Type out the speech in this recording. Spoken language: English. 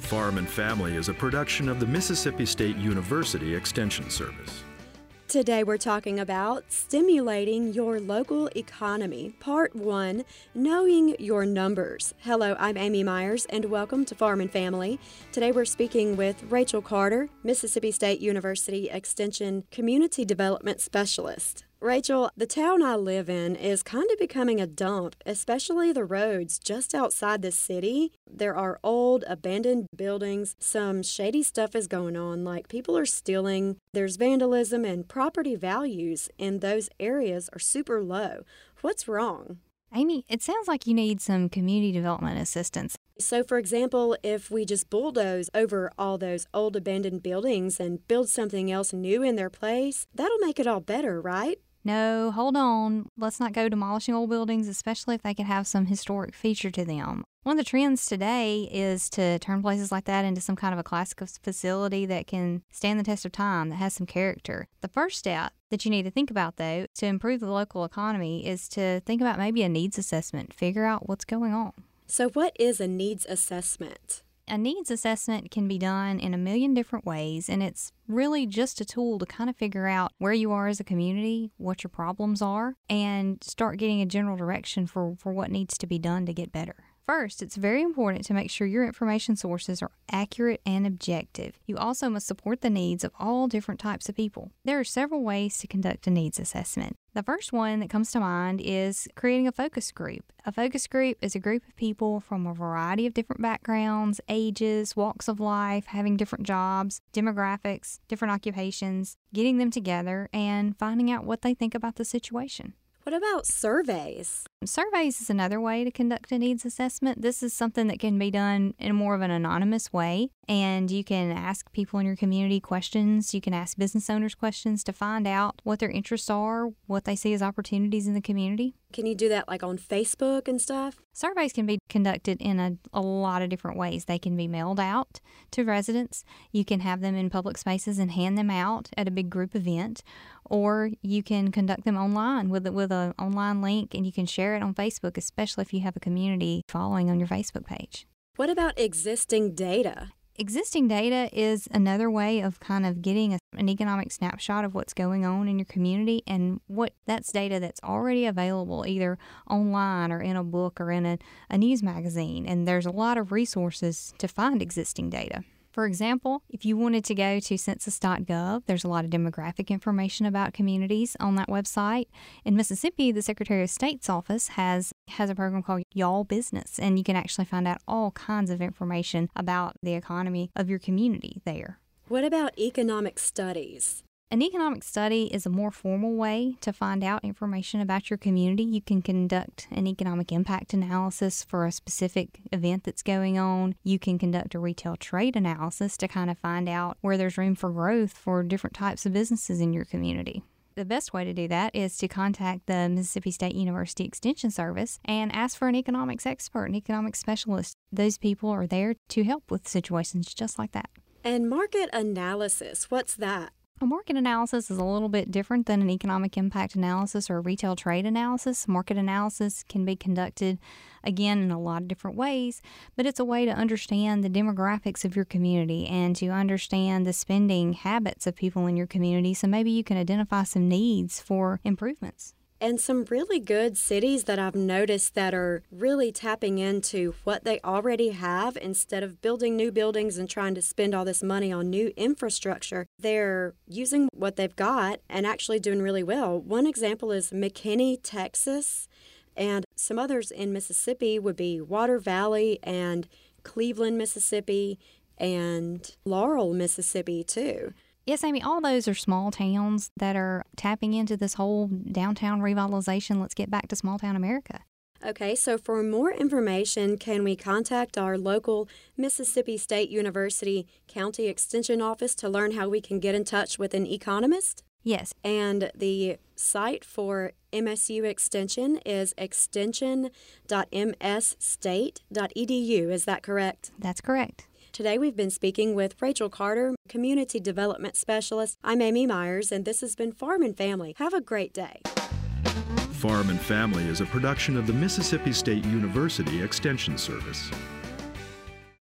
Farm and Family is a production of the Mississippi State University Extension Service. Today we're talking about stimulating your local economy. Part 1, knowing your numbers. Hello, I'm Amy Myers and welcome to Farm and Family. Today we're speaking with Rachel Carter, Mississippi State University Extension Community Development Specialist. Rachel, the town I live in is kind of becoming a dump, especially the roads just outside the city. There are old, abandoned buildings. Some shady stuff is going on, like people are stealing. There's vandalism, and property values in those areas are super low. What's wrong? Amy, it sounds like you need some community development assistance. So, for example, if we just bulldoze over all those old abandoned buildings and build something else new in their place, that'll make it all better, right? No, hold on. Let's not go demolishing old buildings, especially if they can have some historic feature to them. One of the trends today is to turn places like that into some kind of a classic facility that can stand the test of time, that has some character. The first step that you need to think about, though, to improve the local economy is to think about maybe a needs assessment, figure out what's going on. So what is a needs assessment? A needs assessment can be done in a million different ways, and it's really just a tool to kind of figure out where you are as a community, what your problems are, and start getting a general direction for what needs to be done to get better. First, it's very important to make sure your information sources are accurate and objective. You also must support the needs of all different types of people. There are several ways to conduct a needs assessment. The first one that comes to mind is creating a focus group. A focus group is a group of people from a variety of different backgrounds, ages, walks of life, having different jobs, demographics, different occupations, getting them together and finding out what they think about the situation. What about surveys? Surveys is another way to conduct a needs assessment. This is something that can be done in more of an anonymous way, and you can ask people in your community questions. You can ask business owners questions to find out what their interests are, what they see as opportunities in the community. Can you do that like on Facebook and stuff? Surveys can be conducted in a lot of different ways. They can be mailed out to residents. You can have them in public spaces and hand them out at a big group event, or you can conduct them online with an online link, and you can share it on Facebook, especially if you have a community following on your Facebook page. What about existing data? Existing data is another way of kind of getting an economic snapshot of what's going on in your community, and that's data that's already available either online or in a book or in a news magazine, and there's a lot of resources to find existing data. For example, if you wanted to go to census.gov, there's a lot of demographic information about communities on that website. In Mississippi, the Secretary of State's office has a program called Y'all Business, and you can actually find out all kinds of information about the economy of your community there. What about economic studies? An economic study is a more formal way to find out information about your community. You can conduct an economic impact analysis for a specific event that's going on. You can conduct a retail trade analysis to kind of find out where there's room for growth for different types of businesses in your community. The best way to do that is to contact the Mississippi State University Extension Service and ask for an economics expert, an economics specialist. Those people are there to help with situations just like that. And market analysis, what's that? A market analysis is a little bit different than an economic impact analysis or a retail trade analysis. Market analysis can be conducted, again, in a lot of different ways, but it's a way to understand the demographics of your community and to understand the spending habits of people in your community, so maybe you can identify some needs for improvements. And some really good cities that I've noticed that are really tapping into what they already have instead of building new buildings and trying to spend all this money on new infrastructure. They're using what they've got and actually doing really well. One example is McKinney, Texas, and some others in Mississippi would be Water Valley and Cleveland, Mississippi, and Laurel, Mississippi, too. Yes, Amy, all those are small towns that are tapping into this whole downtown revitalization. Let's get back to small town America. Okay, so for more information, can we contact our local Mississippi State University County Extension Office to learn how we can get in touch with an economist? Yes. And the site for MSU Extension is extension.msstate.edu. Is that correct? That's correct. Today we've been speaking with Rachel Carter, Community Development Specialist. I'm Amy Myers, and this has been Farm and Family. Have a great day. Farm and Family is a production of the Mississippi State University Extension Service.